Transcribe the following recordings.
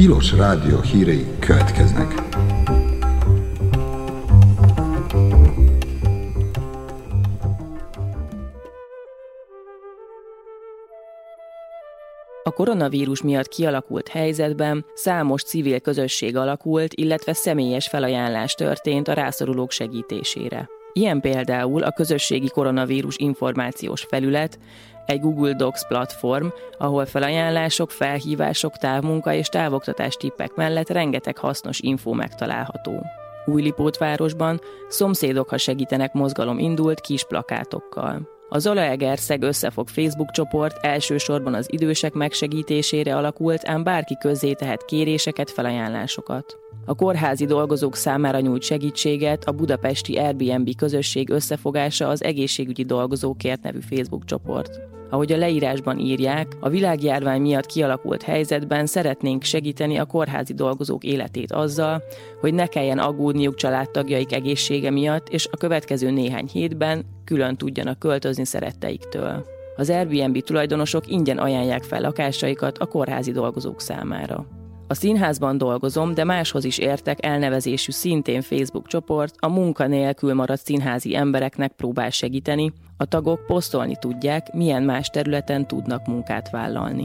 Tilos Rádió hírei következnek. A koronavírus miatt kialakult helyzetben számos civil közösség alakult, illetve személyes felajánlás történt a rászorulók segítésére. Ilyen például a közösségi koronavírus információs felület, egy Google Docs platform, ahol felajánlások, felhívások, távmunka és távoktatás tippek mellett rengeteg hasznos infó megtalálható. Újlipótvárosban Szomszédok, ha segítenek mozgalom indult kis plakátokkal. A Zalaegerszeg Összefog Facebook csoport elsősorban az idősek megsegítésére alakult, ám bárki közzé tehet kéréseket, felajánlásokat. A kórházi dolgozók számára nyújt segítséget a budapesti Airbnb közösség összefogása az Egészségügyi Dolgozókért nevű Facebook csoport. Ahogy a leírásban írják, a világjárvány miatt kialakult helyzetben szeretnénk segíteni a kórházi dolgozók életét azzal, hogy ne kelljen aggódniuk családtagjaik egészsége miatt, és a következő néhány hétben külön tudjanak költözni szeretteiktől. Az Airbnb tulajdonosok ingyen ajánlják fel lakásaikat a kórházi dolgozók számára. A Színházban dolgozom, de máshoz is értek elnevezésű szintén Facebook csoport a munkanélkül maradt színházi embereknek próbál segíteni, a tagok posztolni tudják, milyen más területen tudnak munkát vállalni.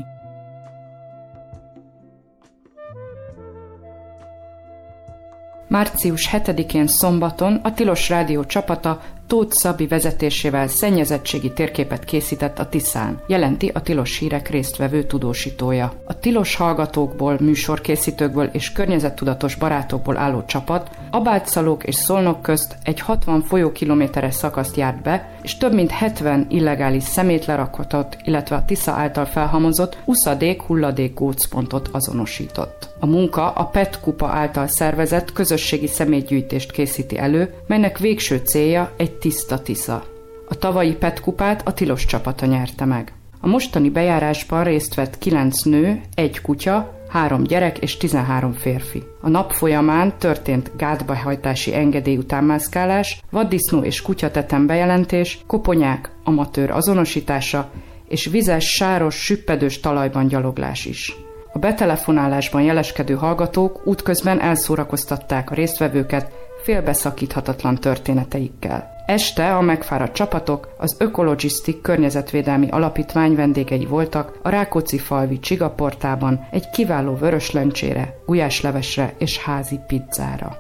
Március 7-én szombaton a Tilos Rádió csapata Tóth Szabi vezetésével szennyezettségi térképet készített a Tiszán, jelenti a Tilos Hírek résztvevő tudósítója. A tilos hallgatókból, műsorkészítőkből és környezettudatos barátokból álló csapat Abáltszalók és Szolnok közt egy 60 folyókilométeres szakaszt járt be, és több mint 70 illegális szemétlerakatot, illetve a Tisza által felhamozott uszadék-hulladék gócpontot azonosított. A munka a PET Kupa által szervezett közösségi szemétgyűjtést készíti elő, melynek végső célja egy tiszta Tisza. A tavalyi PET Kupát a Tilos csapata nyerte meg. A mostani bejárásban részt vett 9 nő, 1 kutya, 3 gyerek és 13 férfi. A nap folyamán történt gátbehajtási engedély után mászkálás, vaddisznó és kutyatetem bejelentés, koponyák amatőr azonosítása és vizes, sáros, süppedős talajban gyaloglás is. A betelefonálásban jeleskedő hallgatók útközben elszórakoztatták a résztvevőket félbeszakíthatatlan történeteikkel. Este a megfáradt csapatok az Ökologisztik környezetvédelmi alapítvány vendégei voltak a Rákóczi-falvi Csigaportában egy kiváló vöröslencsére, gulyáslevesre és házi pizzára.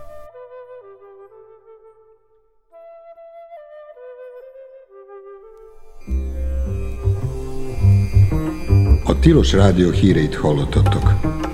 A Tilos Rádió híreit hallottatok.